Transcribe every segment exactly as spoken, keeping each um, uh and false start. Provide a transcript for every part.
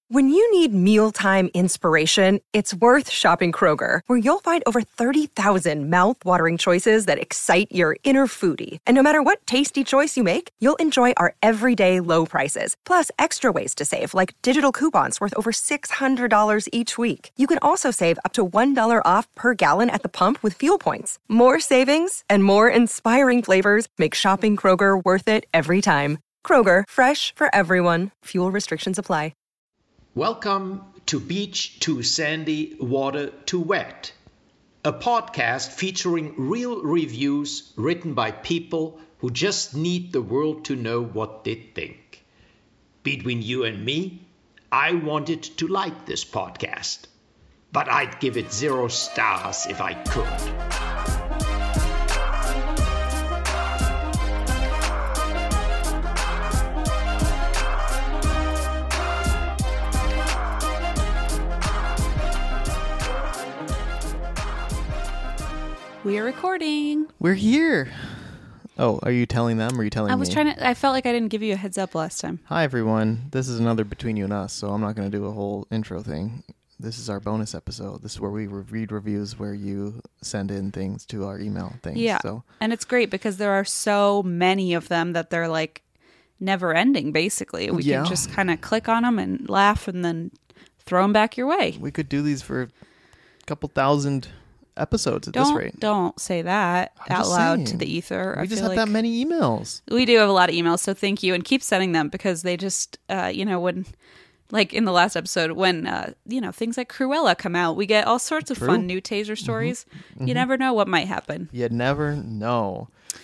When you need mealtime inspiration, it's worth shopping Kroger, where you'll find over thirty thousand mouth-watering choices that excite your inner foodie. And no matter what tasty choice you make, you'll enjoy our everyday low prices, plus extra ways to save, like digital coupons worth over six hundred dollars each week. You can also save up to one dollar off per gallon at the pump with fuel points. More savings and more inspiring flavors make shopping Kroger worth it every time. Kroger, fresh for everyone. Fuel restrictions apply. Welcome to Beach Too Sandy, Water Too Wet, a podcast featuring real reviews written by people who just need the world to know what they think. Between you and me, I wanted to like this podcast, but I'd give it zero stars if I could. We are recording. We're here. Oh, are you telling them or are you telling me? I was me? trying to, I felt like I didn't give you a heads up last time. Hi, everyone. This is another Between You and Us, so I'm not going to do a whole intro thing. This is our bonus episode. This is where we read reviews where you send in things to our email things. Yeah. So. And it's great because there are so many of them that they're like never ending, basically. We yeah. can just kind of click on them and laugh and then throw them back your way. We could do these for a couple thousand episodes at don't, this rate. Don't say that I'm out loud saying. to the ether. We I just feel have like that many emails. We do have a lot of emails, so thank you. And keep sending them because they just, uh, you know, when, like in the last episode, when, uh, you know, things like Cruella come out, we get all sorts of True. fun new taser stories. Mm-hmm. You Mm-hmm. never know what might happen. You never know.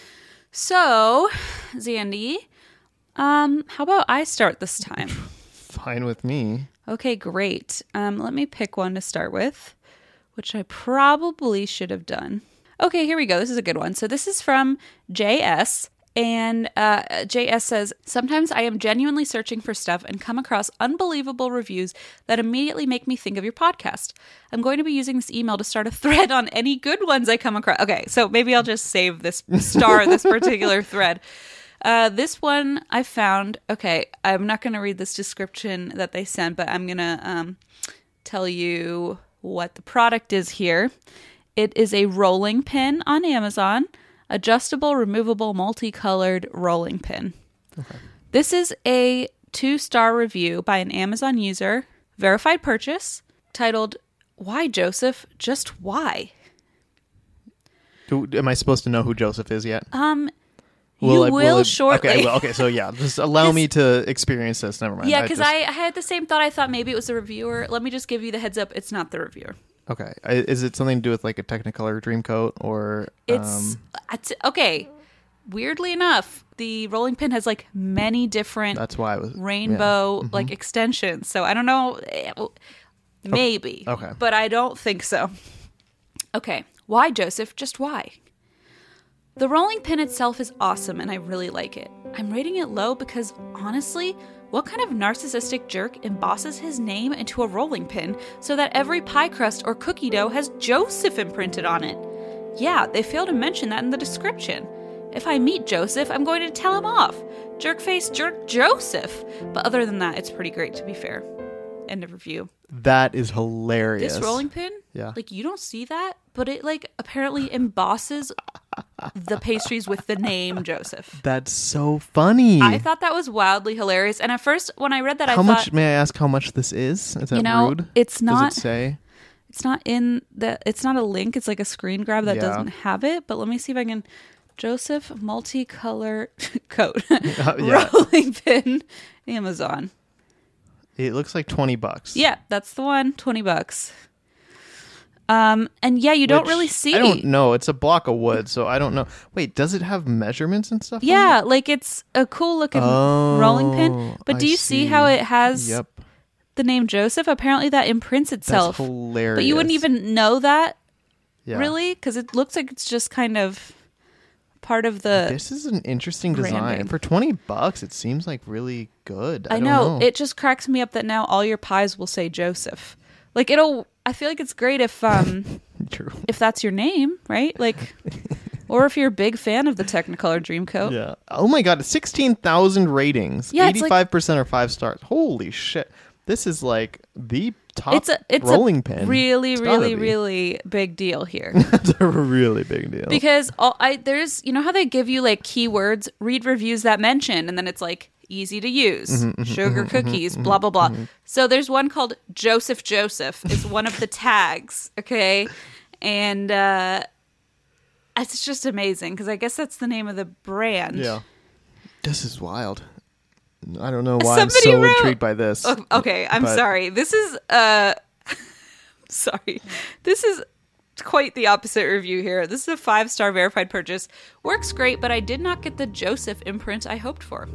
So, Zandy, um, how about I start this time? Fine with me. Okay, great. Um, let me pick one to start with, which I probably should have done. Okay, here we go. This is a good one. So this is from J S, and uh, J S says, sometimes I am genuinely searching for stuff and come across unbelievable reviews that immediately make me think of your podcast. I'm going to be using this email to start a thread on any good ones I come across. Okay, so maybe I'll just save this star, this particular thread. Uh, this one I found, okay, I'm not going to read this description that they sent, but I'm going to um, tell you what the product is here. It is a rolling pin on Amazon, adjustable, removable, multicolored rolling pin. Okay. This is a two-star review by an Amazon user, verified purchase, titled, "Why Joseph? Just why?" Do, am I supposed to know who Joseph is yet? Um, Will you I, will, will I, shortly. Okay, well, okay, so yeah, just allow me to experience this. Never mind. Yeah, because I, I, just... I had the same thought. I thought maybe it was the reviewer. Let me just give you the heads up. It's not the reviewer. Okay. I, is it something to do with like a Technicolor Dreamcoat or... It's... Um... it's okay. Weirdly enough, the rolling pin has like many different That's why I was, rainbow yeah. mm-hmm. like extensions. So I don't know. Maybe. Okay. But I don't think so. Okay. Why, Joseph? Just why? The rolling pin itself is awesome and I really like it. I'm rating it low because, honestly, what kind of narcissistic jerk embosses his name into a rolling pin so that every pie crust or cookie dough has Joseph imprinted on it? Yeah, they fail to mention that in the description. If I meet Joseph, I'm going to tell him off. Jerkface jerk Joseph. But other than that, it's pretty great, to be fair. End of review. That is hilarious. This rolling pin? Yeah. Like, you don't see that, but it, like, apparently embosses the pastries with the name Joseph. That's so funny. I thought that was wildly hilarious. And at first, when I read that, how I thought... How much, may I ask how much this is? Is that you know, rude? It's not... Does it say? It's not in the... It's not a link. It's like a screen grab that yeah. doesn't have it. But let me see if I can... Joseph multicolor coat. uh, yeah. Rolling pin. Amazon. It looks like twenty bucks. Yeah, that's the one. twenty bucks. Um, and yeah, you don't Which, really see. I don't know. It's a block of wood, so I don't know. Wait, does it have measurements and stuff? Yeah, like it's a cool looking oh, rolling pin. But do I you see. see how it has yep. the name Joseph? Apparently that imprints itself. That's hilarious. But you wouldn't even know that, yeah. really? Because it looks like it's just kind of part of the This is an interesting design. branding. For twenty bucks, it seems like really good. I, I don't know. know. It just cracks me up that now all your pies will say Joseph. Like it'll I feel like it's great if um True. if that's your name, right? Like or if you're a big fan of the Technicolor Dreamcoat. Yeah. Oh my god, sixteen thousand ratings. Yeah, it's like- eighty-five percent are five stars. Holy shit. This is like the top It's a it's rolling a pin. really, It's gotta really, be. really big deal here. It's a really big deal. Because all, I there's you know how they give you like keywords, read reviews that mention, and then it's like easy to use, Mm-hmm, sugar cookies, blah blah blah. So there's one called Joseph Joseph. It's one of the tags, okay, and uh, it's just amazing because I guess that's the name of the brand. Yeah. This is wild. I don't know why Somebody I'm so wrote- intrigued by this. Oh, okay, I'm But- sorry. This is uh sorry. This is quite the opposite review here. This is a five-star verified purchase. Works great, but I did not get the Joseph imprint I hoped for.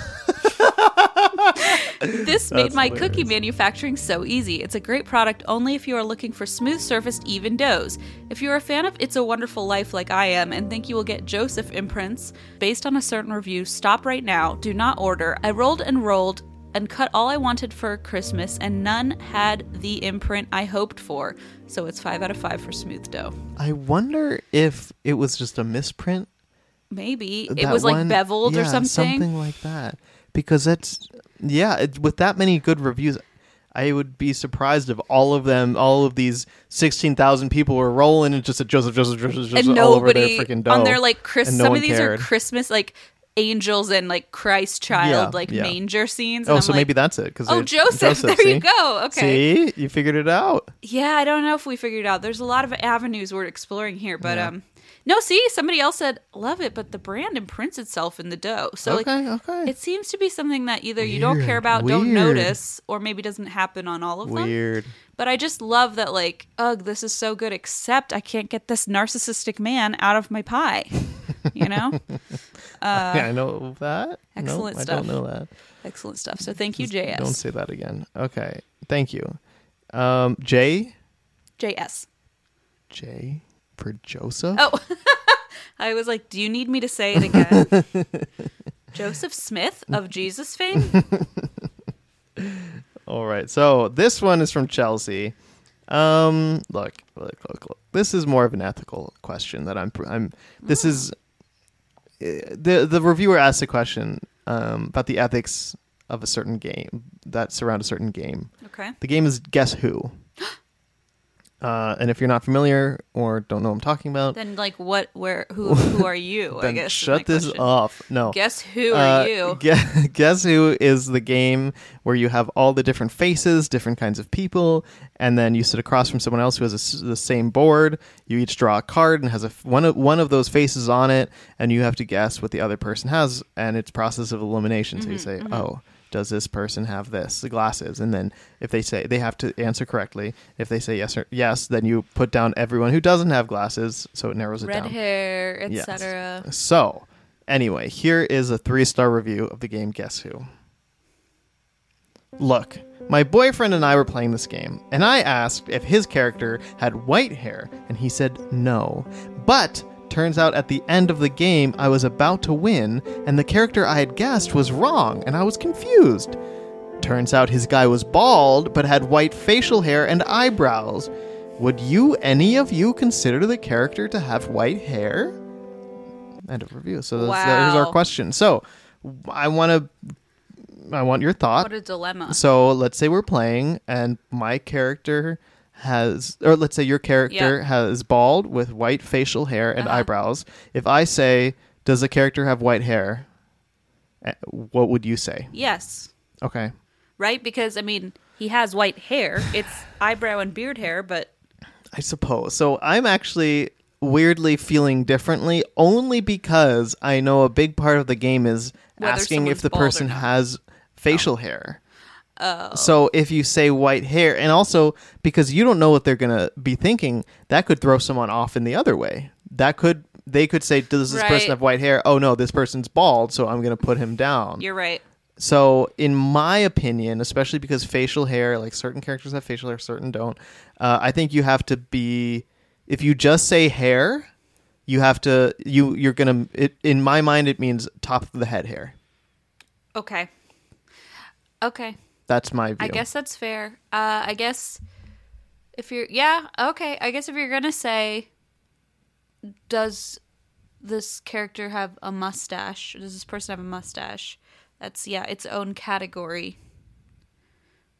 This made That's my hilarious. cookie manufacturing so easy. It's a great product only if you are looking for smooth-surfaced, even doughs. If you're a fan of It's a Wonderful Life like I am and think you will get Joseph imprints based on a certain review, stop right now. Do not order. I rolled and rolled and cut all I wanted for Christmas, and none had the imprint I hoped for. So it's five out of five for smooth dough. I wonder if it was just a misprint. Maybe it That was like one- beveled or yeah, something. something like that. Because that's yeah, it, with that many good reviews, I would be surprised if all of them, all of these sixteen thousand people were rolling and just a Joseph, Joseph, Joseph, Joseph And all over their nobody freaking dough. on their like Chris. and no some one of these cared. are Christmas like angels and like Christ child Yeah, like yeah. manger scenes. Oh, And I'm so like, maybe that's it. Cause oh, it's Joseph, there see? you go. Okay. See, you figured it out. Yeah, I don't know if we figured it out. There's a lot of avenues we're exploring here, but Yeah. um, no. See, somebody else said love it, but the brand imprints itself in the dough. So Okay, like, okay. it seems to be something that either you don't care Weird, about, don't weird. notice, or maybe doesn't happen on all of them. Weird. But I just love that, like, ugh, this is so good, except I can't get this narcissistic man out of my pie. You know? yeah, I know that. Uh, excellent no, stuff. I don't know that. Excellent stuff. So thank you, Just J S. Don't say that again. Okay. Thank you. Um, J? J S. J for Joseph? Oh, I was like, do you need me to say it again? Joseph Smith of Jesus fame? All right. So this one is from Chelsea. Um, look, look, look, look. This is more of an ethical question that I'm. I'm. This is uh, the the reviewer asked a question um, about the ethics of a certain game that surround a certain game. Okay. The game is Guess Who. Uh, and if you're not familiar or don't know what I'm talking about, Then, like, what, where, who, who are you? I then guess. is shut my this question. off. No. Guess who Uh, are you? Guess, guess Who is the game where you have all the different faces, different kinds of people, and then you sit across from someone else who has a s the same board. You each draw a card and has a f one of one of those faces on it, and you have to guess what the other person has. And it's process of elimination. So you say, "Oh, does this person have this? The glasses?" And then if they say they have to answer correctly, if they say yes or yes, then you put down everyone who doesn't have glasses, so it narrows it Red down. hair, et Yes. cetera. So, anyway, here is a three-star review of the game Guess Who. Look, my boyfriend and I were playing this game, and I asked if his character had white hair, and he said no. But turns out at the end of the game, I was about to win, and the character I had guessed was wrong, and I was confused. Turns out his guy was bald, but had white facial hair and eyebrows. Would you, any of you, consider the character to have white hair? End of review. So that's, that is our Wow. question. So I want to, I want your thought. What a dilemma. So let's say we're playing, and my character has, or let's say your character Yeah. has bald with white facial hair and Uh-huh. eyebrows. If I say, "Does the character have white hair?" eh, what would you say? Yes. Okay. Right? Because, I mean, he has white hair. It's eyebrow and beard hair, but I suppose. So I'm actually weirdly feeling differently only because I know a big part of the game is Whether asking if someone's the bald or person not. has facial hair. Oh. So if you say white hair, and also because you don't know what they're going to be thinking, that could throw someone off in the other way. That could, they could say, does this Right. person have white hair? Oh no, this person's bald, so I'm going to put him down. you're right. So, in my opinion, especially because facial hair, like certain characters have facial hair, certain don't, uh, I think you have to be, if you just say hair, you have to, you, you're going to, in my mind, it means top of the head hair. Okay. Okay. That's my view. I guess that's fair. Uh, I guess if you're, yeah, okay. I guess if you're going to say, does this character have a mustache? Does this person have a mustache? That's, yeah, its own category.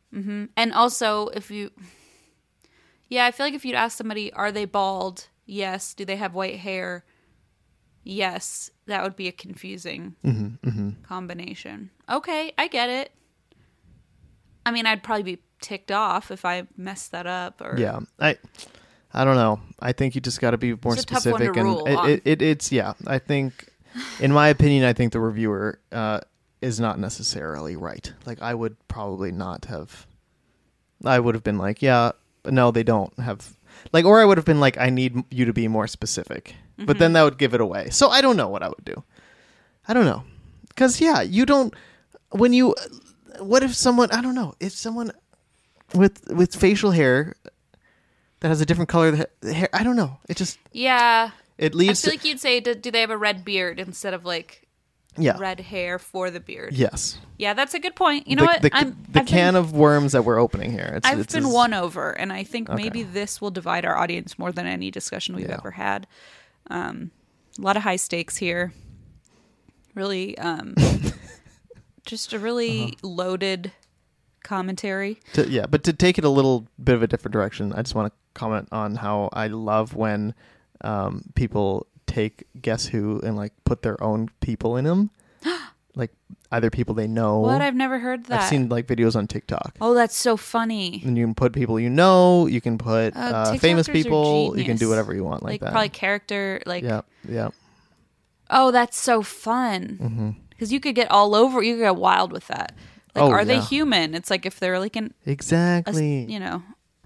Mm-hmm. And also, if you... Yeah, I feel like if you'd ask somebody, are they bald? Yes. Do they have white hair? Yes. That would be a confusing mm-hmm, mm-hmm. combination. Okay, I get it. I mean, I'd probably be ticked off if I messed that up. Or Yeah, I I don't know. I think you just got to be more It's a tough one specific. to and rule it, on. it, it, it's, yeah, I think, in my opinion, I think the reviewer uh, is not necessarily right. Like, I would probably not have, I would have been like, yeah, no, they don't have, like, or I would have been like, I need you to be more specific. Mm-hmm. But then that would give it away. So I don't know what I would do. I don't know. Because, yeah, you don't, when you, what if someone, I don't know, if someone with with facial hair that has a different color hair, I don't know. It just, Yeah. it I leads feel to, like you'd say, do, do they have a red beard instead of like yeah. red hair for the beard? Yes. Yeah, that's a good point. You know the, what? The, I'm, the I've can been, of worms that we're opening here. It's, I've it's been as- won over, and I think Okay. maybe this will divide our audience more than any discussion we've Yeah. ever had. Um, a lot of high stakes here. Really, um, just a really Uh-huh. loaded commentary. To, yeah, but to take it a little bit of a different direction, I just want to comment on how I love when um, people take Guess Who and like put their own people in them, like either people they know. What? I've never heard that. I've seen like videos on TikTok. Oh, that's so funny. And you can put people you know. You can put Uh, uh, famous TikTokers are people. You can genius. do whatever you want like, Like, that. probably character. Like, Yeah, yeah. oh, that's so fun. Because you could get all over. You could get wild with that. Like, Oh, are they yeah. human? It's like if they're like an, a, Exactly. you know,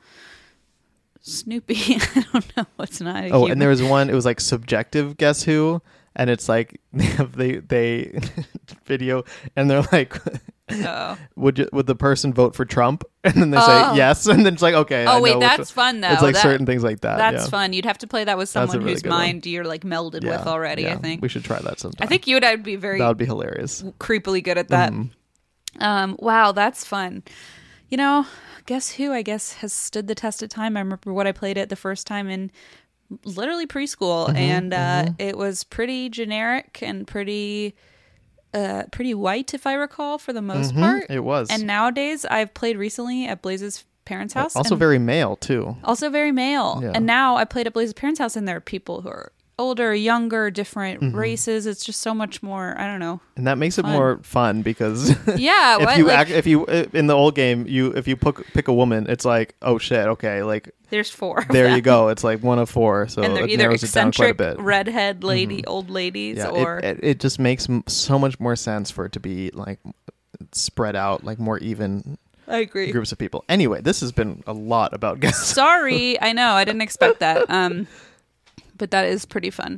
Snoopy. I don't know what's not. A Oh, human. and there was one. It was like subjective Guess Who, and it's like they have they they video, and they're like, Oh. would you, would the person vote for Trump? And then they Oh. say yes, and then it's like okay. I Oh, wait, know which that's one. fun, though. It's like That- certain things like that. That's yeah. fun. You'd have to play that with That's a someone really whose good one. mind you're like melded Yeah, with already. yeah. I think we should try that sometime. I think you and I'd be very that would be hilarious. creepily good at that. Mm-hmm. Um, wow, that's fun. You know, Guess Who? I guess has stood the test of time. I remember what I played it the first time in literally preschool, Mm-hmm, and uh, it was pretty generic and pretty, uh, pretty white, if I recall, for the most part. It was. And nowadays, I've played recently at Blaze's parents' house. Also and very male too. also very male. Yeah. And now I played at Blaze's parents' house, and there are people who are older, younger, different Mm-hmm. races. It's just so much more. I don't know. And that makes it Fun. more fun because Yeah, if what? you Like- act, if you in the old game you if you pick pick a woman, it's like oh shit, okay, like There's four. of there them. you go. It's like one of four, so And they're it either narrows it down quite a eccentric bit. Mm-hmm. redhead lady, old ladies, Yeah, or it, it, it just makes m- so much more sense for it to be like spread out, like more even I agree. groups of people. Anyway, this has been a lot about guess. Sorry, I know I didn't expect that. Um, but that is pretty fun.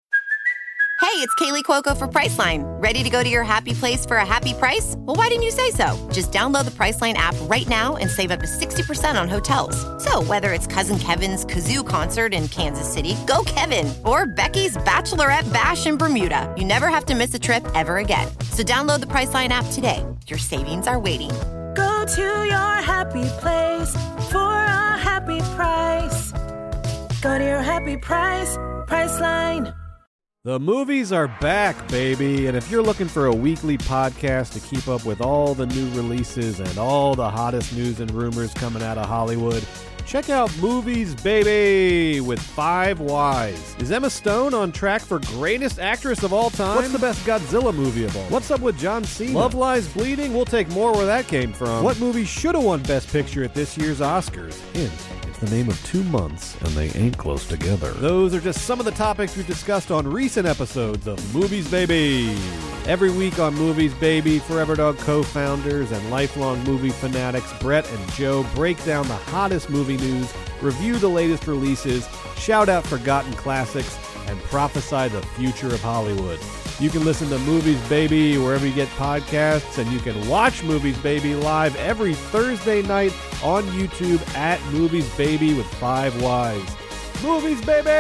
Hey, it's Kaylee Cuoco for Priceline. Ready to go to your happy place for a happy price? Well, why didn't you say so? Just download the Priceline app right now and save up to sixty percent on hotels. So whether it's Cousin Kevin's Kazoo Concert in Kansas City, go Kevin, or Becky's Bachelorette Bash in Bermuda, you never have to miss a trip ever again. So download the Priceline app today. Your savings are waiting. Go to your happy place for a happy price. Go to your happy price, Priceline. The movies are back, baby, and if you're looking for a weekly podcast to keep up with all the new releases and all the hottest news and rumors coming out of Hollywood, check out Movies Baby with Five Wise. Is Emma Stone on track for greatest actress of all time? What's the best Godzilla movie of all? What's up with John Cena? Love Lies Bleeding? We'll take more where that came from. What movie should have won Best Picture at this year's Oscars? Hint. The name of two months, and they ain't close together. Those are just some of the topics we've discussed on recent episodes of Movies Baby. Every week on Movies Baby, Forever Dog co-founders and lifelong movie fanatics Brett and Joe break down the hottest movie news, review the latest releases, shout out forgotten classics, and prophesy the future of Hollywood. You can listen to Movies Baby wherever you get podcasts, and you can watch Movies Baby live every Thursday night on YouTube at Movies Baby with Five Wise. Movies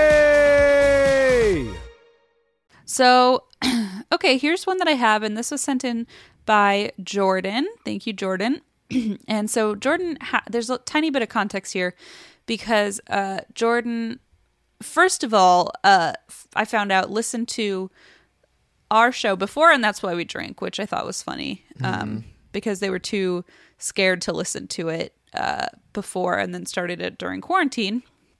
Baby! So, okay, here's one that I have, and this was sent in by Jordan. Thank you, Jordan. And so, Jordan, ha- there's a tiny bit of context here because uh, Jordan, first of all, uh, I found out, listened to our show before, and That's Why We Drink, which I thought was funny. Um, because they were too scared to listen to it uh, before and then started it during quarantine.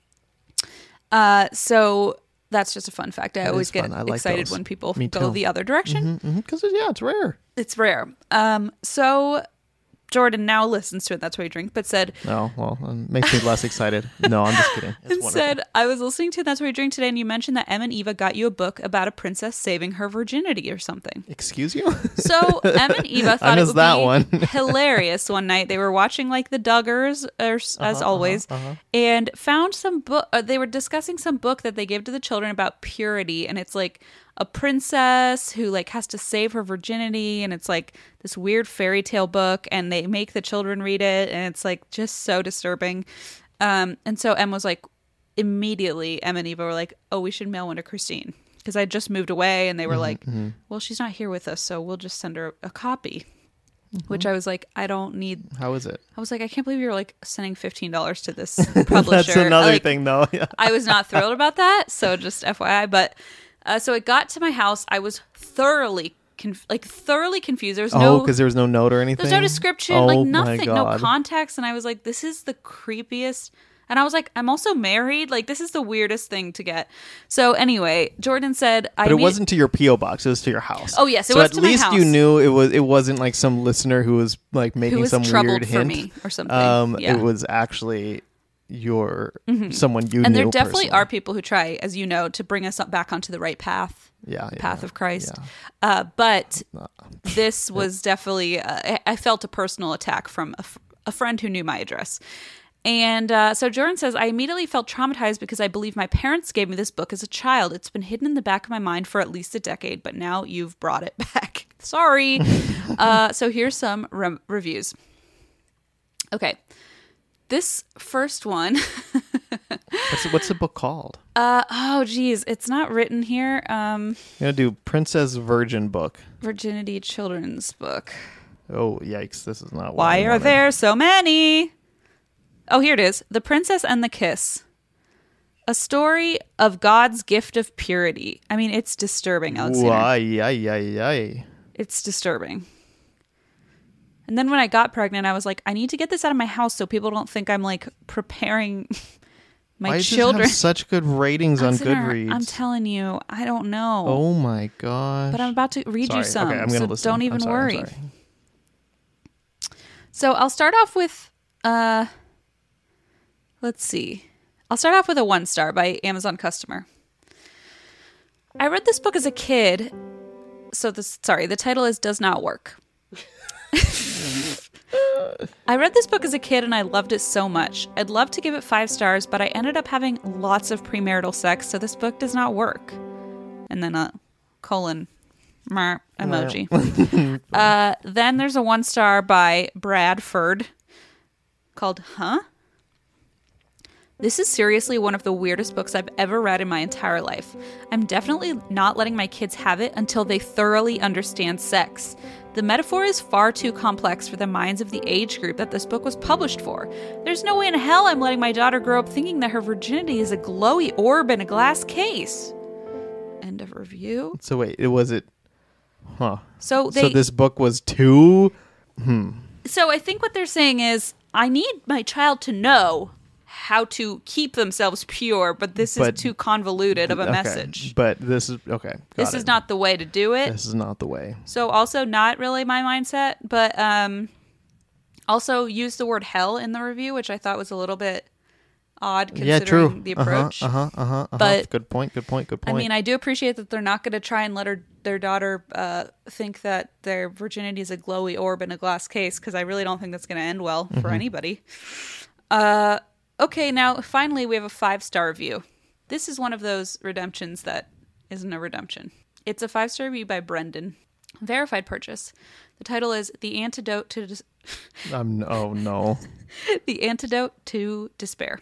Uh, so that's just a fun fact. I That always is get fun. I like excited those. when people Me go too. the other direction. Because, yeah, it's rare. It's rare. Um, so Jordan now listens to it. That's why you drink, but said, No, well, it makes me less excited. No, I'm just kidding. It's and wonderful. said, I was listening to That's Why You Drink today, and you mentioned that Em and Eva got you a book about a princess saving her virginity or something. Excuse you? So Em and Eva thought it missed would that be one. hilarious one night. They were watching like the Duggars, as, as Uh-huh, always, and found some book. Uh, they were discussing some book that they gave to the children about purity, and it's like a princess who like has to save her virginity, and it's like this weird fairy tale book, and they make the children read it, and it's like just so disturbing. Um, and so Em was like, immediately, Em and Eva were like, "Oh, we should mail one to Christine." Because I just moved away, and they were Mm-hmm, like, mm-hmm. well, she's not here with us, so we'll just send her a copy. Mm-hmm. Which I was like, I don't need. How is it? I was like, I can't believe you're like sending fifteen dollars to this publisher. That's another Like, thing, though. Yeah. I was not thrilled about that, so just F Y I. But uh, so it got to my house. I was thoroughly, conf- like thoroughly confused. There was Oh, no, because there was no note or anything? there's no description, Oh, like my nothing, no God. context. And I was like, this is the creepiest. And I was like, I'm also married. Like, this is the weirdest thing to get. So anyway, Jordan said, I But it imme- wasn't to your P O box. It was to your house. Oh, yes, it so was at to my least you house. knew it was. It wasn't like some listener who was like making was some troubled weird for hint me or something. Um, Yeah. It was actually your someone you and knew. there definitely personally. are people who try, as you know, to bring us up back onto the right path. Yeah, yeah, path of Christ. yeah. Uh, but this was definitely, uh, I- I felt a personal attack from a, f- a friend who knew my address. And uh, so Jordan says, I immediately felt traumatized because I believe my parents gave me this book as a child. It's been hidden in the back of my mind for at least a decade, but now you've brought it back. Sorry. uh, so here's some re- reviews. Okay. This first one. What's, what's the book called? uh, oh, geez. It's not written here. Um, I'm gonna do Princess Virgin book. Virginity Children's Book. Oh yikes! This is not. What Why I are wanted. there so many? Oh, here it is. The Princess and the Kiss. A story of God's gift of purity. I mean, it's disturbing, Alexander. Why? Yay! Yay! Yay! It's disturbing. And then when I got pregnant, I was like, I need to get this out of my house so people don't think I'm like preparing my Why does it children. have such good ratings on Alexander, Goodreads? I'm telling you, I don't know. Oh my gosh! But I'm about to read Sorry. you some. Okay, I'm gonna so listen. don't I'm even sorry, I'm worry. sorry. So I'll start off with, uh, let's see. I'll start off with a one star by Amazon customer. I read this book as a kid. So this, sorry, the title is Does Not Work. I read this book as a kid and I loved it so much. I'd love to give it five stars, but I ended up having lots of premarital sex, so this book does not work. And then a colon meh, emoji. uh, then there's a one star by Bradford called Huh? This is seriously one of the weirdest books I've ever read in my entire life. I'm definitely not letting my kids have it until they thoroughly understand sex. The metaphor is far too complex for the minds of the age group that this book was published for. There's no way in hell I'm letting my daughter grow up thinking that her virginity is a glowy orb in a glass case. End of review. So wait, it was it? Huh. So they. so this book was too. So I think what they're saying is, I need my child to know how to keep themselves pure, but this But- is too convoluted of a okay, message. But this is okay. got This it. is not the way to do it. This is not the way. So also not really my mindset, but um, also used the word hell in the review, which I thought was a little bit odd Yeah, considering true. the approach. Uh huh. Uh huh. Uh-huh, uh-huh. But- good point. Good point. Good I point. mean, I do appreciate that they're not going to try and let her, their daughter uh, think that their virginity is a glowy orb in a glass case, because I really don't think that's going to end well Mm-hmm. for anybody. Uh, okay, now finally we have a five-star review. This is one of those redemptions that isn't a redemption. It's a five-star review by Brendan. Verified purchase. The title is The Antidote to Des- um, oh no. The Antidote to Despair.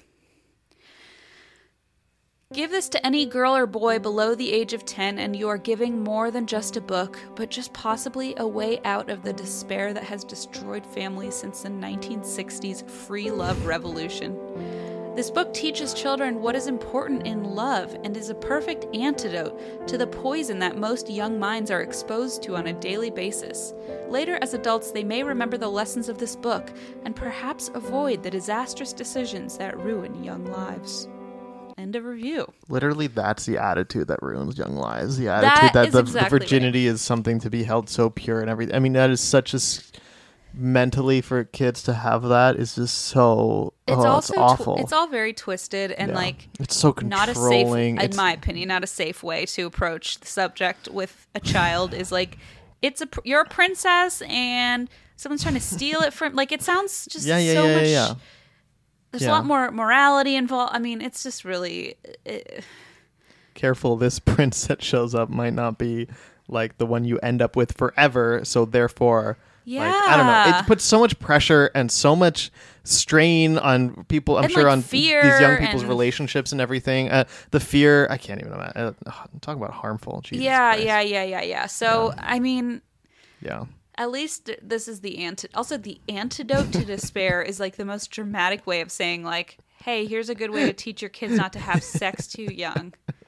Give this to any girl or boy below the age of ten, and you are giving more than just a book, but just possibly a way out of the despair that has destroyed families since the nineteen sixties free love revolution. This book teaches children what is important in love and is a perfect antidote to the poison that most young minds are exposed to on a daily basis. Later, as adults, they may remember the lessons of this book and perhaps avoid the disastrous decisions that ruin young lives. End of review. Literally, that's the attitude that ruins young lives. The That attitude that, is the, exactly the virginity is something to be held so pure and everything. I mean, that is such a... s- mentally for kids to have that is just so... It's oh, also it's awful. Tw- it's all very twisted and Yeah. like It's so not a safe, controlling. in It's- my opinion, not a safe way to approach the subject with a child. Is like, it's a pr- you're a princess and someone's trying to steal it from. Like, it sounds just Yeah, yeah, so yeah, much. yeah, yeah. There's Yeah. a lot more morality involved. I mean, it's just really. It, Careful, this prince that shows up might not be like the one you end up with forever. So therefore, like, I don't know. Yeah. It puts so much pressure and so much strain on people. I'm And, sure like, on fear these young people's and- relationships and everything. Uh, the fear, I can't even imagine. Uh, ugh, talk about harmful. Jesus yeah, Christ. yeah, yeah, yeah, yeah. So I mean, yeah. at least this is the anti. Also, the antidote to despair is like the most dramatic way of saying like, hey, here's a good way to teach your kids not to have sex too young.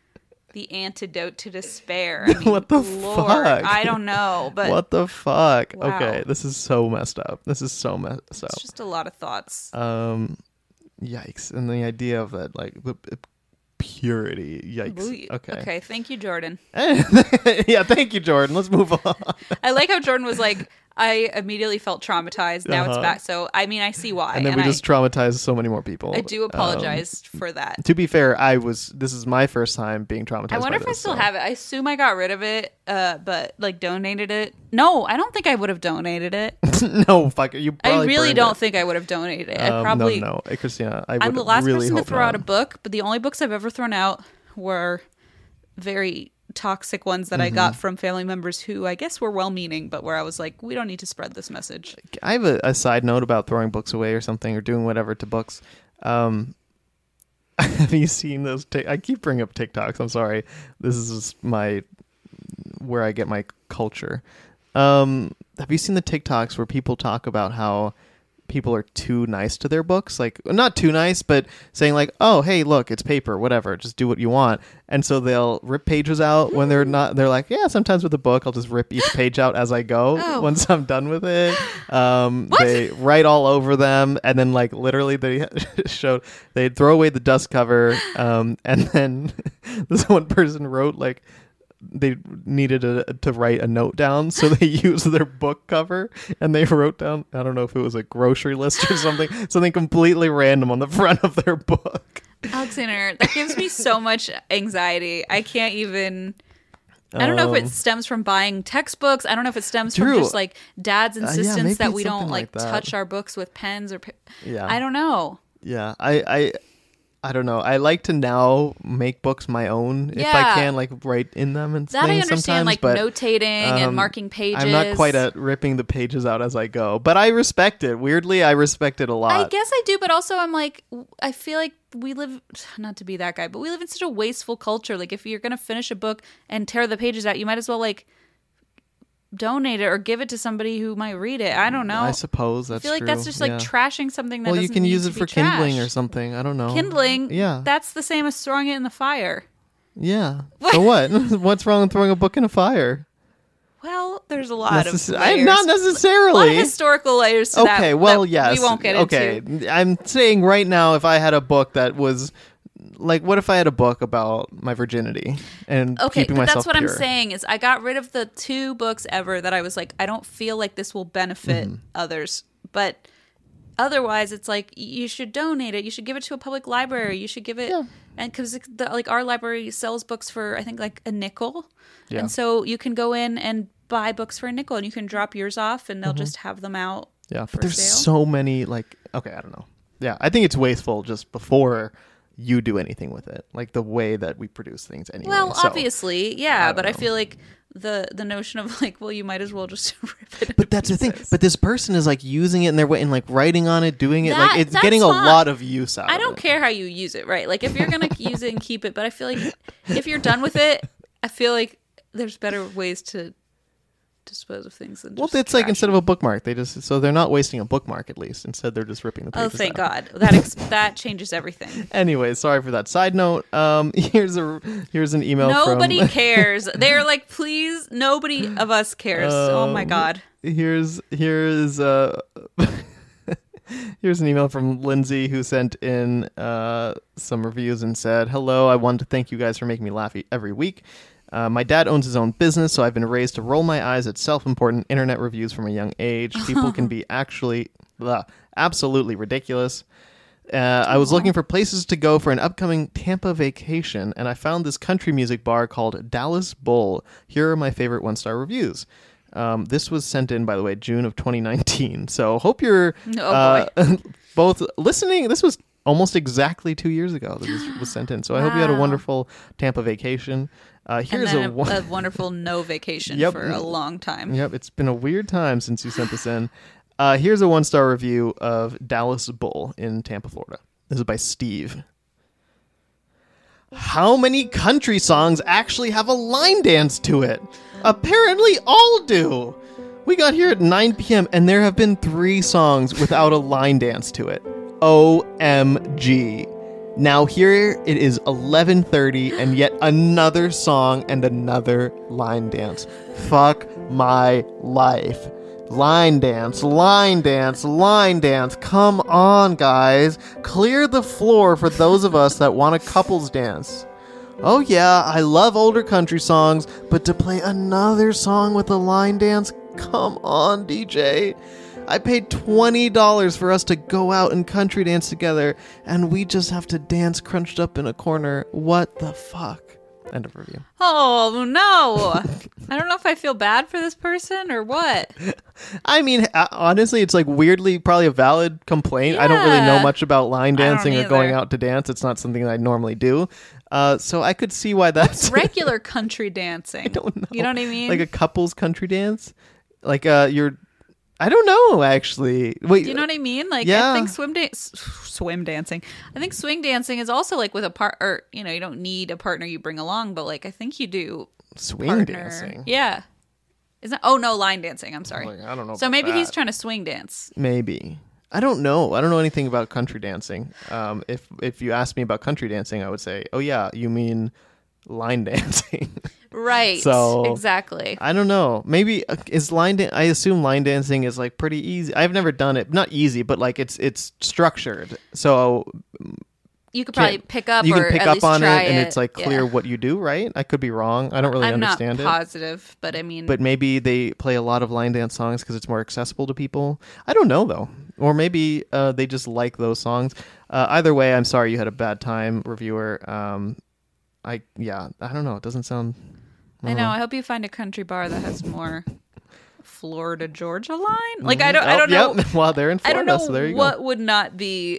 The antidote to despair. I mean, What the Lord, fuck? I don't know, but What the fuck? Wow. Okay, this is so messed up. This is so messed up. it's just a lot of thoughts. Um, yikes! And the idea of that, like the the purity. Yikes. Ooh, Okay. Okay. Thank you, Jordan. Yeah. Thank you, Jordan. Let's move on. I like how Jordan was like, I immediately felt traumatized. Now it's Uh-huh. back. So I mean, I see why. And then we I, just traumatized so many more people. I do Um, apologize for that. to be fair, I was. This is my first time being traumatized. I wonder by if I this, still so- have it. I assume I got rid of it, uh, but like donated it. No, I don't think I would have donated it. No, fuck. You. I Probably really burned don't it. think I would have donated it. I Um, probably. no, no, Hey, Christina. I would I'm the last really person to hope throw out a not. book, but the only books I've ever thrown out were very toxic ones that I Mm-hmm. got from family members who I guess were well-meaning, but where I was like, we don't need to spread this message. I have a, a side note about throwing books away or something or doing whatever to books. Um, have you seen those? T- I keep bringing up TikToks. I'm sorry. This is just my where I get my culture. Um, have you seen the TikToks where people talk about how people are too nice to their books? Like, not too nice, but saying like, oh, hey, look, it's paper, whatever, just do what you want. And so they'll rip pages out when they're not, they're like, yeah, sometimes with a book, I'll just rip each page out as I go Oh. once I'm done with it. Um, What? They write all over them. And then like literally they showed, they'd throw away the dust cover. Um, and then this one person wrote like, they needed a, to write a note down, so they used their book cover and they wrote down, I don't know if it was a grocery list or something, something completely random on the front of their book. Alexander, that gives me so much anxiety. I can't even. I don't know if Um, it stems from buying textbooks. I don't know if it stems Drew, from just like dad's uh, yeah, insistence maybe that it's we don't something like, like that. touch our books with pens or. Pa- Yeah. I don't know. Yeah, I, I, I don't know. I like to now make books my own if I Yeah. can, like write in them and That I things understand, sometimes. like but notating um, and marking pages. I'm not quite at ripping the pages out as I go, but I respect it. Weirdly, I respect it a lot. I guess I do, but also I'm like, I feel like we live, not to be that guy, but we live in such a wasteful culture. Like, if you're going to finish a book and tear the pages out, you might as well, like, donate it or give it to somebody who might read it. I don't know. I suppose that's I feel like true. that's just like yeah. trashing something that Well, you doesn't can need use to it be for kindling or trashed. something. I don't know. Kindling, Yeah. that's the same as throwing it in the fire. Yeah. So what? What's wrong with throwing a book in a fire? Well, there's a lot Necess- of I- layers. not A lot necessarily. of historical layers to that. Okay, well, that yes. we won't get okay. into. I'm saying right now, if I had a book that was like, what if I had a book about my virginity and Okay, keeping but myself that's what pure? I'm saying is I got rid of the two books ever that I was like, I don't feel like this will benefit Mm-hmm. others. But otherwise, it's like you should donate it. You should give it to a public library. You should give it, and because like our library sells books for I think like a nickel, Yeah. and so you can go in and buy books for a nickel, and you can drop yours off, and they'll just have them out. Yeah, for but there's sale. so many like. Okay, I don't know. Yeah, I think it's wasteful just before you do anything with it, like the way that we produce things anyway. Well, So- obviously, I yeah, don't but I know. feel like the the notion of like, well, you might as well just rip it. into But that's the thing. pieces. But this person is like using it and they're and like writing on it, doing it. That- like it's that's getting a fine. lot of use out I of don't it. care how you use it, right? Like if you're gonna use it and keep it, but I feel like if you're done with it, I feel like there's better ways to dispose of things than Well, just it's like trash instead them. of a bookmark, they just so they're not wasting a bookmark at least. Instead, they're just ripping the Oh, pages thank out. God. That ex- that changes everything. Anyway, sorry for that. Side note. Um, here's a here's an email. Nobody from, cares. They're like, please, nobody of us cares. oh my Um, God. Here's here's uh here's an email from Lindsay who sent in uh some reviews and said, "Hello, I wanted to thank you guys for making me laugh e- every week. Uh, my dad owns his own business, so I've been raised to roll my eyes at self-important internet reviews from a young age. People can be actually blah, absolutely ridiculous. Uh, I was looking for places to go for an upcoming Tampa vacation, and I found this country music bar called Dallas Bull. Here are my favorite one-star reviews." Um, this was sent in, by the way, June of twenty nineteen. So hope you're Oh, uh, both listening. This was almost exactly two years ago that this was sent in. So I hope you had a Wow. wonderful Tampa vacation. Uh, here's and then a, a, one- a wonderful no vacation Yep. for a long time. Yep, it's been a weird time since you sent this in. Uh, here's a one-star review of Dallas Bull in Tampa, Florida. This is by Steve. How many country songs actually have a line dance to it? Apparently all do. We got here at nine p.m. and there have been three songs without a line dance to it. O M G. Now here it is eleven thirty and yet another song and another line dance. Fuck my life. Line dance, line dance, line dance. Come on, guys. Clear the floor for those of us that want a couples dance. Oh yeah, I love older country songs, but to play another song with a line dance? Come on, D J. I paid twenty dollars for us to go out and country dance together, and we just have to dance crunched up in a corner. What the fuck? End of review. Oh, no. I don't know if I feel bad for this person or what. I mean, uh, honestly, it's like weirdly probably a valid complaint. I don't really know Yeah. much about line I don't dancing or going either. out to dance. It's not something that I normally do. Uh, so I could see why that's Regular country dancing. I don't know. You know what I mean? like a couple's country dance. Like uh, you're. I don't know actually. Wait, Do you know what I mean? Like, yeah. I think swim dance, swim dancing. I think swing dancing is also like with a part, or you know, you don't need a partner you bring along, but like I think you do swing partner. dancing? Yeah. Isn't? Oh no, line dancing. I'm sorry. Like, I don't know So about maybe he's that. trying to swing dance. Maybe. I don't know. I don't know anything about country dancing. Um, if if you asked me about country dancing, I would say, oh yeah, you mean line dancing. Right. So- exactly. I don't know. Maybe uh, is line. Dan- I assume line dancing is like pretty easy. I've never done it. Not easy, but like it's it's structured. So You could probably can't- pick up. you or can pick at up least on it, try and it's like clear Yeah. what you do. Right? I could be wrong. I don't really I'm not understand it. positive, but I mean, But maybe they play a lot of line dance songs because it's more accessible to people. I don't know though. Or maybe uh, they just like those songs. Uh, either way, I'm sorry you had a bad time, reviewer. Um, I yeah, I don't know. It doesn't sound. I know. I hope you find a country bar that has more Florida Georgia line. Like I don't. I Oh, don't know. yep. Well, they're in I Florida, don't know so there you what go. would not be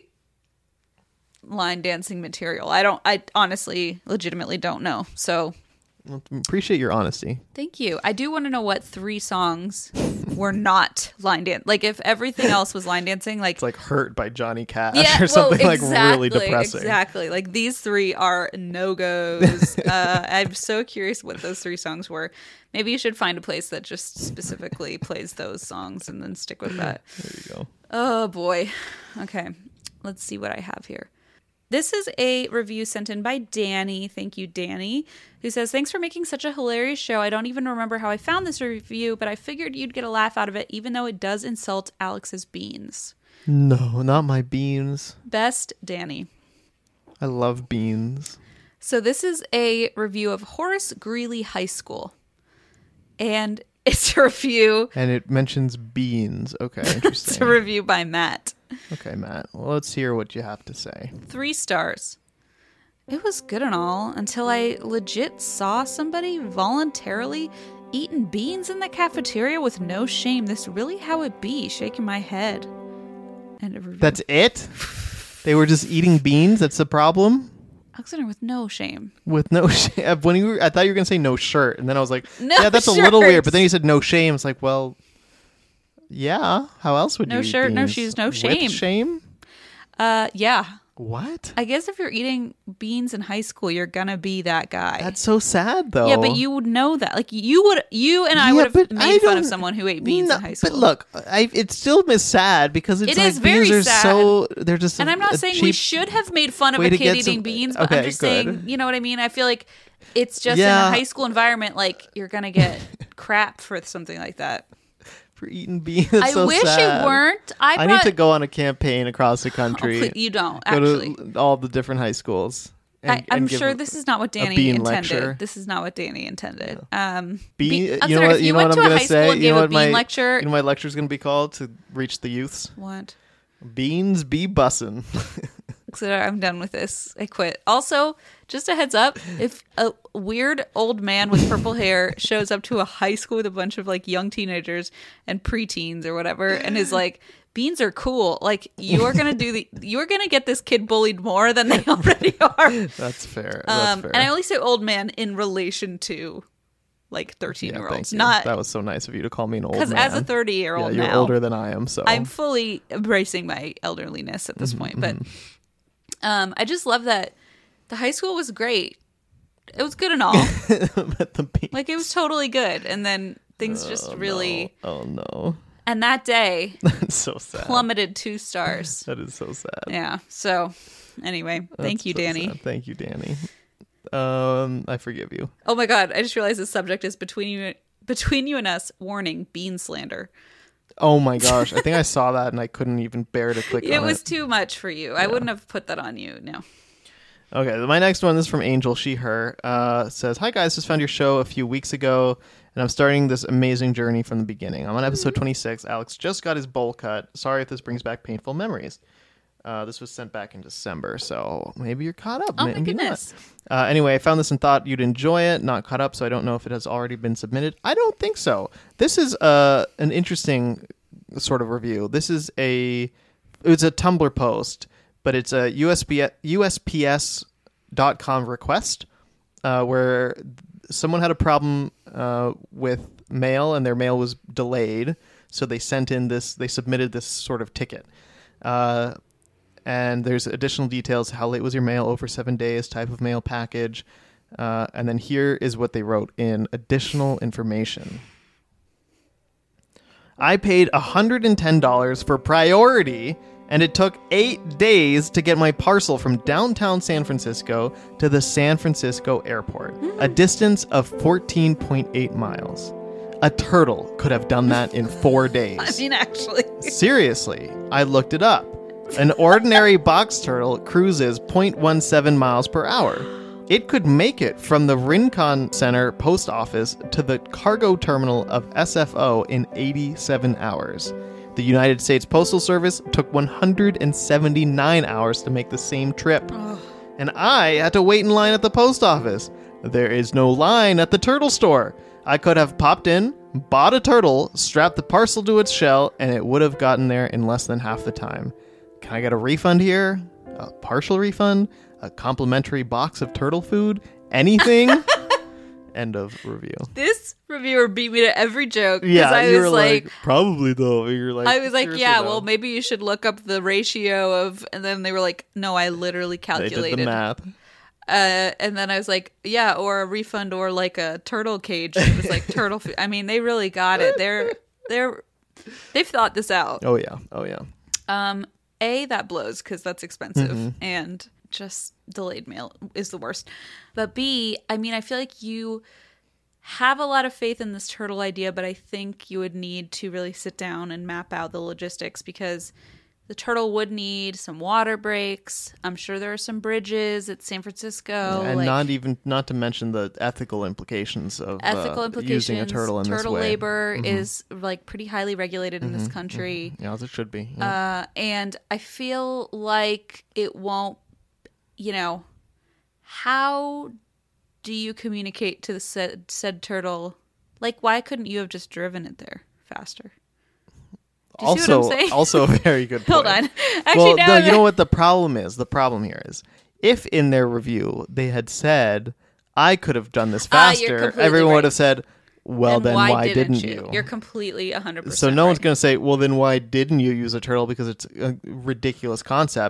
line dancing material. I don't. I honestly, legitimately don't know. So Appreciate your honesty. thank you. I do want to know what three songs were not line dance. Like if everything else was line dancing, like It's like "Hurt" by Johnny Cash yeah, or something well, like really exactly, depressing. Exactly. Like these three are no goes. uh, I'm so curious what those three songs were. Maybe you should find a place that just specifically plays those songs and then stick with that. There you go. Oh boy. Okay. Let's see what I have here. This is a review sent in by Danny. Thank you, Danny, who says, thanks for making such a hilarious show. I don't even remember how I found this review, but I figured you'd get a laugh out of it, even though it does insult Alex's beans. No, not my beans. Best, Danny. I love beans. So this is a review of Horace Greeley High School. And it's a review. And it mentions beans. Okay, It's a interesting. review by Matt. Okay, Matt. Well, let's hear what you have to say. Three stars. It was good and all until I legit saw somebody voluntarily eating beans in the cafeteria with no shame. This really how it be? Shaking my head. End of review. That's it? They were just eating beans? That's the problem? Alexander with no shame. With no shame. When you were, I thought you were going to say no shirt. And then I was like, No yeah, that's a little shirt. weird. But then you said no shame. It's like, well, yeah. How else would No you eat shirt, no beans? shoes, no With shame. shame? Uh, yeah. What? I guess if you're eating beans in high school, you're gonna be that guy. That's so sad, though. Yeah, but you would know that. Like you would, you and I Yeah, would have but made I fun of don't- someone who ate beans No, in high school. But look, I, it still is sad because it's It like is very beans are sad. so they're just. And i I'm not a saying we cheap should have made fun of way a to kid get eating some- beans, but okay, I'm just good. saying, you know what I mean? I feel like it's just Yeah. in a high school environment, like you're gonna get crap for something like that. for eating beans. I so wish sad. it weren't. I, I brought, need to go on a campaign across the Oh, country. please, you don't go actually. to all the different high schools. and- I, I'm and give sure a- this is not what a Danny bean intended. lecture. This is not what Danny intended. Um, Bean, be- I'm you know sorry, what? if You you know went what to I'm a gonna high say. school and You gave know a what bean my lecture. you know what my lecture's gonna be called to reach the youths. What? Beans be bussin'. So I'm done with this. I quit. Also, just a heads up, if a weird old man with purple hair shows up to a high school with a bunch of like young teenagers and preteens or whatever and is like, beans are cool, like you're gonna do the you're gonna get this kid bullied more than they already are. That's fair. That's Um, fair. and I only say old man in relation to like thirteen yeah, year thank olds, you. not That was so nice of you to call me an old man. because as a thirty year yeah, old you're now, older than I am, so I'm fully embracing my elderliness at this Mm-hmm, point. But um, I just love that the high school was great. It was good and all. but the beans. Like it was totally good. And then things just really, Oh no, and that day that's so sad. plummeted two stars. That is so sad. Yeah. So anyway, thank That's you, so Danny. sad. Thank you, Danny. Um, I forgive you. Oh my God. I just realized the subject is between you, between you and us, warning, bean slander. Oh my gosh, I think I saw that and I couldn't even bear to click It on was it. too much for you. I wouldn't have put that on you. No. Okay, my next one is from Angel, she, her. Uh, says, "Hi guys, just found your show a few weeks ago, and I'm starting this amazing journey from the beginning. I'm on episode twenty-six. Alex just got his bowl cut. Sorry if this brings back painful memories. Uh, this was sent back in December, so maybe you're caught up. Oh my maybe not. goodness. Uh, anyway, I found this and thought you'd enjoy it. Not caught up, so I don't know if it has already been submitted. I don't think so. This is uh, an interesting sort of review. This is a it's a Tumblr post, but it's a U S B U S P S dot com request uh, where someone had a problem uh, with mail and their mail was delayed, so they sent in this. They submitted this sort of ticket. Uh, And there's additional details. How late was your mail? Over seven days. Type of mail package. Uh, and then here is what they wrote in additional information. I paid one hundred ten dollars for priority, and it took eight days to get my parcel from downtown San Francisco to the San Francisco airport, a distance of fourteen point eight miles. A turtle could have done that in four days. I mean, actually. Seriously, I looked it up. An ordinary box turtle cruises zero point one seven miles per hour. It could make it from the Rincon Center post office to the cargo terminal of S F O in eighty-seven hours. The United States Postal Service took one hundred seventy-nine hours to make the same trip. And I had to wait in line at the post office. There is no line at the turtle store. I could have popped in, bought a turtle, strapped the parcel to its shell, and it would have gotten there in less than half the time. Can I get a refund here? A partial refund? A complimentary box of turtle food? Anything? End of review. This reviewer beat me to every joke. 'cause Yeah, I you was were like, like, probably though. You're like, I was like, seriously, yeah, though. well, maybe you should look up the ratio of, and then they were like, no, I literally They calculated. did the math. Uh, and then I was like, yeah, or a refund or like a turtle cage. It was like turtle food. I mean, they really got it. They're, they're, they've thought this out. Oh yeah, oh yeah. Um, A, that blows because that's expensive. Mm-hmm. And just delayed mail is the worst. But B, I mean, I feel like you have a lot of faith in this turtle idea, but I think you would need to really sit down and map out the logistics because the turtle would need some water breaks. I'm sure there are some bridges at San Francisco. and like not even not to mention the ethical implications of ethical uh, implications. using a turtle in turtle this way. Mm-hmm. labor is like pretty highly regulated in this country. Yeah, as it should be. Yeah. Uh, and I feel like it won't, you know, how do you communicate to the said, said turtle? Like, why couldn't you have just driven it there faster? Do you also, see what I'm saying? also a very good point. Hold on. Actually, well, now no, I'm- you know what the problem is? The problem here is if in their review they had said, I could have done this Ah, you're faster, completely everyone right. would have said, well, then why, didn't you? You're completely one hundred percent So no one's right. going to say, well, then why didn't you use a turtle? Because it's a ridiculous concept.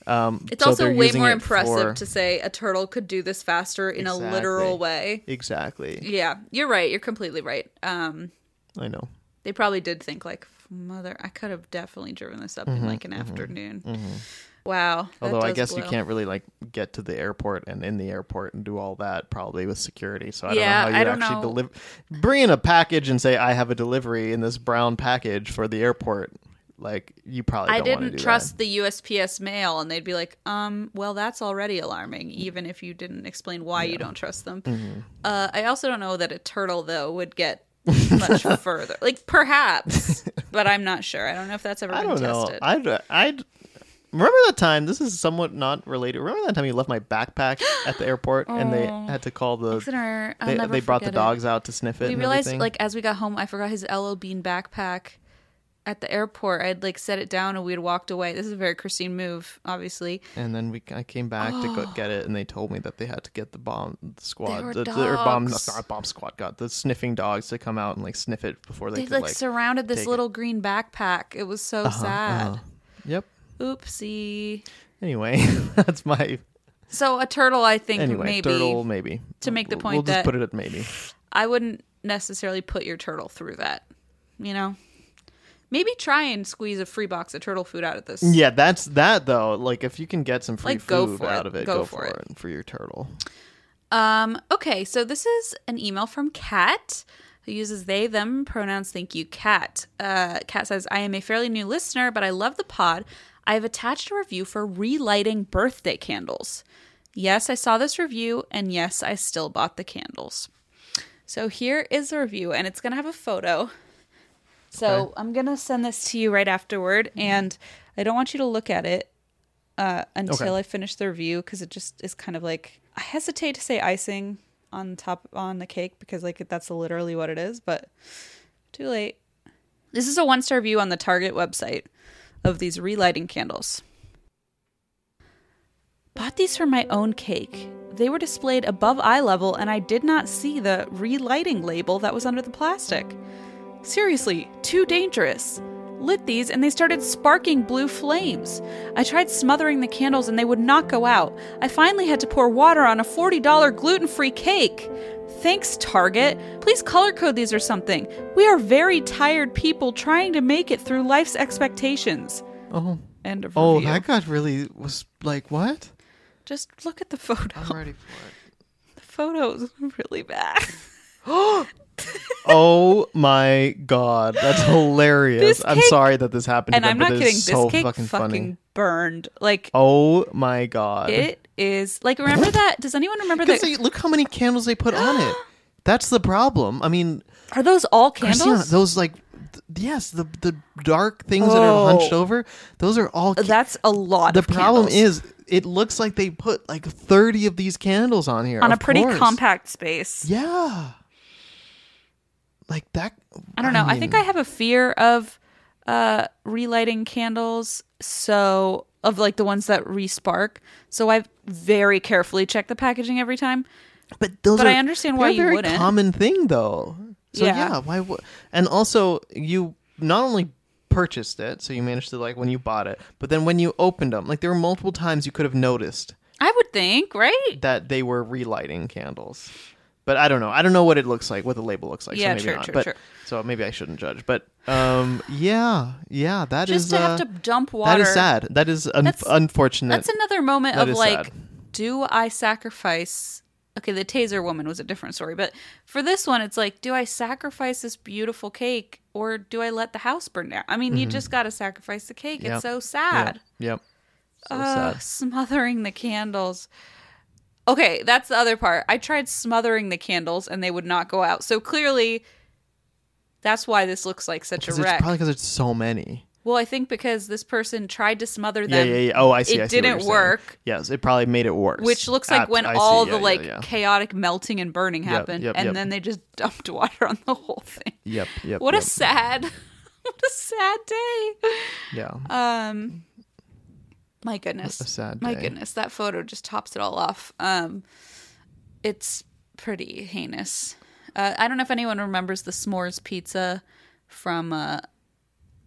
Um, It's so also they're way using more it impressive for- to say a turtle could do this faster in Exactly. a literal way. Exactly. Yeah, you're right. You're completely right. Um, I know. they probably did think like, mother, I could have definitely driven this up Mm-hmm, in like an afternoon. Wow. that Although I does guess you blow. can't really like get to the airport and in the airport and do all that probably with security. So I Yeah, don't know how I you don't actually know. deliver. Bring in a package and say I have a delivery in this brown package for the airport. Like you probably I don't want to didn't do trust that. the U S P S mail, and they'd be like, um, well, that's already alarming, even if you didn't explain why you don't trust them. Mm-hmm. Uh, I also don't know that a turtle, though, would get much further. Like, perhaps, but I'm not sure. I don't know if that's ever I been don't know. tested. I'd I'd remember that time. This is somewhat not related. Remember that time you left my backpack at the airport and they had to call the. Listener, I'll They, never they brought the forget it. dogs out to sniff it. We and realized, everything. like, as we got home, I forgot his L L Bean backpack at the airport. I'd, like, set it down and we had walked away. This is a very Christine move, obviously. And then we, I came back to go get it, and they told me that they had to get the bomb squad, There were the, the- or bomb, dogs. not bomb squad, got the sniffing dogs to come out and like sniff it before they They, could like, like. surrounded this take it. little green backpack. It was so sad. uh-huh. Yep. Oopsie. Anyway, that's my So a turtle, I think, anyway maybe turtle maybe to make the We'll- point we'll just that- put it at maybe. I wouldn't necessarily put your turtle through that. You know, maybe try and squeeze a free box of turtle food out of this. Yeah, that's that though. Like if you can get some free Like, go food for out it. of it, Go go, for for it. it for your turtle. Um. Okay. So this is an email from Kat, who uses they them pronouns. Thank you, Kat. Uh, Kat says, "I am a fairly new listener, but I love the pod. I have attached a review for relighting birthday candles. Yes, I saw this review, and yes, I still bought the candles. So here is the review, and it's gonna have a photo. So Okay. I'm gonna send this to you right afterward, and I don't want you to look at it uh, until Okay. I finish the review, because it just is kind of like, I hesitate to say icing on top on the cake because like that's literally what it is, but too late. This is a one star review on the Target website of these relighting candles. Bought these for my own cake. They were displayed above eye level, and I did not see the relighting label that was under the plastic. Seriously, too dangerous. Lit these and they started sparking blue flames. I tried smothering the candles and they would not go out. I finally had to pour water on a forty dollars gluten-free cake. Thanks, Target. Please color code these or something. We are very tired people trying to make it through life's expectations. Oh, End of oh, review. that got really was like what? Just look at the photo. I'm ready for it. The photo's really bad. Oh my god, that's hilarious! This I'm cake- sorry that this happened. And to I'm them, not but kidding. it's This so cake fucking fucking funny. burned. Like, Oh my god! it is. Like, remember that? Does anyone remember Because that? they, look how many candles they put on it. That's the problem. I mean, Are those all candles? Christina, those like, th- yes, the the dark things that are hunched Oh. over, those are all. ca- That's a lot the of problem candles. is, it looks like they put like thirty of these candles on here on a of pretty course. compact space. Yeah. Like that. I don't know. I, think I mean, have a fear of uh, relighting candles. So, of like the ones that re-spark. So I very carefully check the packaging every time. But those but are, I understand they're why a you very wouldn't. common thing though. So Yeah. yeah, why would? And also, you not only purchased it, so you managed to like when you bought it, but then when you opened them, like there were multiple times you could have noticed I would think, right? that they were relighting candles. But I don't know. I don't know what it looks like, what the label looks like. Yeah, so maybe true, not. true, but, true. So maybe I shouldn't judge. But um, yeah, yeah, that is Just to have uh, to dump water. That is sad. That is un- That's- unfortunate. That's another moment That of is like, sad. do I sacrifice? Okay, the taser woman was a different story, but for this one, it's like, do I sacrifice this beautiful cake or do I let the house burn down? I mean, you just got to sacrifice the cake. Mm-hmm. Yep. It's so sad. Yep. yep. So Ugh, sad. smothering the candles. Okay, that's the other part. I tried smothering the candles and they would not go out. So clearly, that's why this looks like such a 'Cause it's wreck. probably because it's so many. Well, I think because this person tried to smother Yeah, them. yeah, yeah. Oh, I see. It I see what didn't you're saying. work. Yes, it probably made it worse. Which looks like At- when I see, all yeah, the yeah, like yeah. chaotic melting and burning Yep, happened, yep, and yep. then they just dumped water on the whole thing. Yep, yep. What yep. a sad, what a sad day. Yeah. Um, my goodness, A sad my day. goodness, that photo just tops it all off. Um, it's pretty heinous. Uh, I don't know if anyone remembers the s'mores pizza from uh,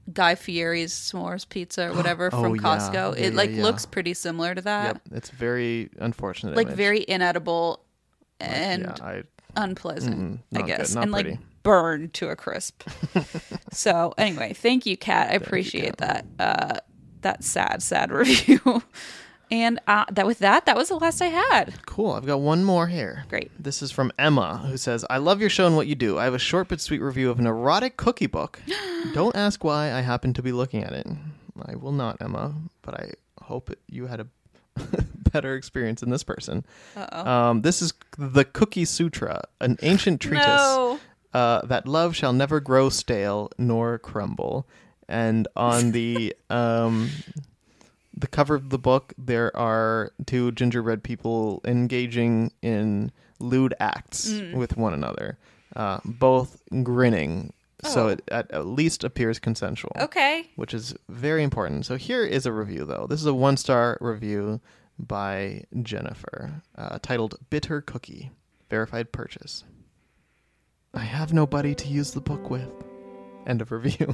Guy Fieri's s'mores pizza or whatever Oh, from yeah. Costco. Yeah, it yeah, like yeah. looks pretty similar to that. Yep, it's very unfortunate. Like image. very inedible and yeah, I, unpleasant, Mm, I not guess, good, not and pretty. like burned to a crisp. So anyway, thank you, Kat. I you, appreciate Kat. that. Uh, that sad, sad review. And uh, that with that, that was the last I had. Cool. I've got one more here. Great. This is from Emma, who says, I love your show and what you do. I have a short but sweet review of an erotic cookie book. Don't ask why I happen to be looking at it. I will not, Emma, but I hope it, you had a better experience than this person. Uh-oh. Um, this is the Cookie Sutra, an ancient treatise No. uh, that love shall never grow stale nor crumble. And on the... Um, The cover of the book, there are two gingerbread people engaging in lewd acts Mm. with one another, uh, both grinning. So Oh. it at, at least appears consensual. Okay. Which is very important. So here is a review, though. This is a one-star review by Jennifer, uh, titled Bitter Cookie, verified purchase. I have nobody to use the book with. End of review.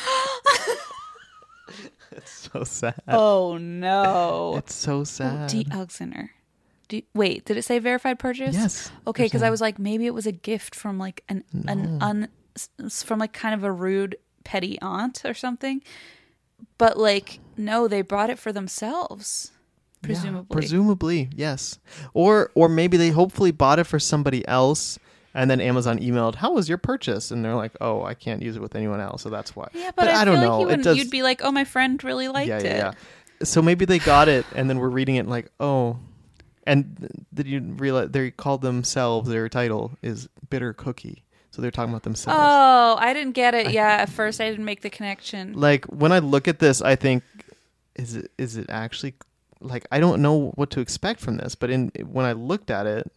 It's so sad. Oh no. It's so sad. D. Alexander. Do, wait, did it say verified purchase? Yes. Okay, because There's I a- was like, maybe it was a gift from like an an un s- from like kind of a rude petty aunt or something. But like, no, they brought it for themselves, Yeah, presumably. presumably, yes. Or or maybe they hopefully bought it for somebody else, and then Amazon emailed, "How was your purchase?" And they're like, "Oh, I can't use it with anyone else, so that's why." yeah, but, I, I don't feel know. like you It wouldn't, does- you'd be like, oh, my friend really liked yeah, it. yeah, yeah. So maybe they got it, and then we're reading it like, oh. And did you realize they called themselves, their title is Bitter Cookie. So they're talking about themselves. Oh, I didn't get it. Yeah, at first I didn't make the connection. Like, when I look at this, I think, is it is it actually, like, I don't know what to expect from this. But in when I looked at it,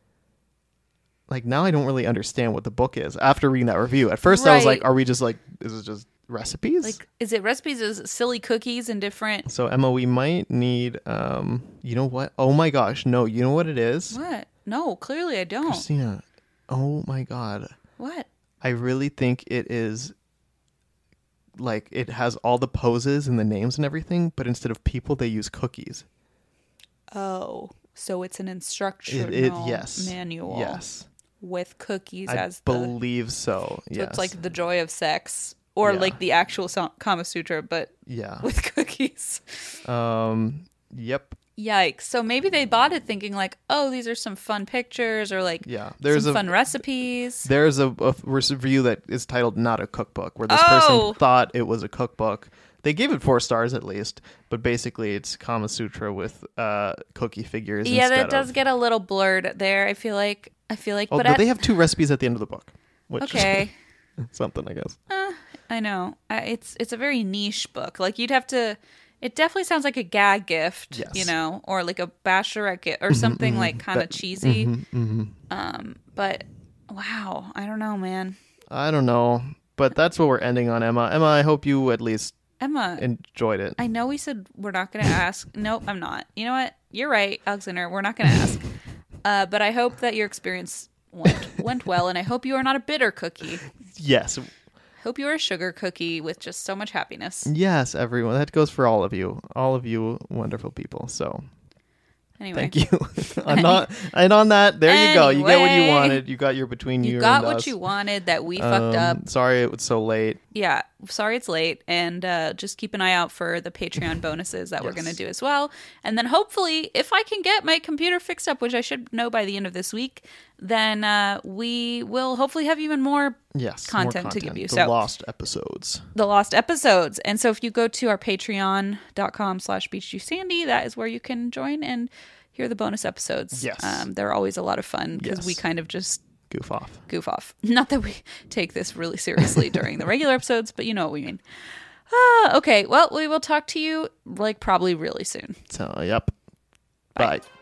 like, now I don't really understand what the book is after reading that review. At first I was Right. like, are we just like, is it just recipes? Like, is it recipes of silly cookies and different? So, Emma, we might need, um, you know what? Oh my gosh, no, you know what it is? What? No, clearly I don't. Christina, oh my God. What? I really think it is, like, it has all the poses and the names and everything, but instead of people, they use cookies. Oh, so it's an instructional It, it yes. manual Yes. with cookies I as the. believe so. So Yes. it's like the joy of sex, or Yeah. like the actual so- Kama Sutra, but yeah. with cookies. Um. Yep. Yikes! So maybe they bought it thinking like, oh, these are some fun pictures, or like Yeah. There's some a fun recipes. there's a, a review that is titled "Not a Cookbook," where this Oh! person thought it was a cookbook. They gave it four stars at least, but basically it's Kama Sutra with uh cookie figures. Yeah, instead that does of, get a little blurred there. I feel like I feel like, Oh, but but at- they have two recipes at the end of the book. Which okay. is something, I guess. I know. I, it's it's a very niche book. Like you'd have to. It definitely sounds like a gag gift, Yes. you know, or like a bachelorette gift, or something like kind of cheesy. Mm-hmm. Um, but wow, I don't know, man. I don't know, but that's what we're ending on, Emma. Emma, I hope you at least Emma, enjoyed it. I know we said we're not going to ask. Nope, I'm not. You know what? You're right, Alexander. We're not going to ask. Uh, but I hope that your experience went went well, and I hope you are not a bitter cookie. Yes. Hope you are a sugar cookie with just so much happiness. Yes, everyone. That goes for all of you. All of you wonderful people. So Anyway, thank you. I'm not, and on that, there you go. You get what you Anyway. wanted. You got your between you, you got and what us. you wanted that we fucked Um, up. Sorry it was so late. Yeah, sorry it's late, and uh, just keep an eye out for the Patreon bonuses that we're Yes. going to do as well. And then hopefully, if I can get my computer fixed up, which I should know by the end of this week, then uh, we will hopefully have even more Yes. more content to give you. The So- lost episodes. the lost episodes. And so if you go to our patreon.com slash beachjuicesandy, that is where you can join and hear the bonus episodes. Yes. Um, they're always a lot of fun because Yes. we kind of just Goof off. goof off. Not that we take this really seriously during the regular episodes, but you know what we mean. Ah, okay, well, we will talk to you like probably really soon. So, yep. Bye. Bye.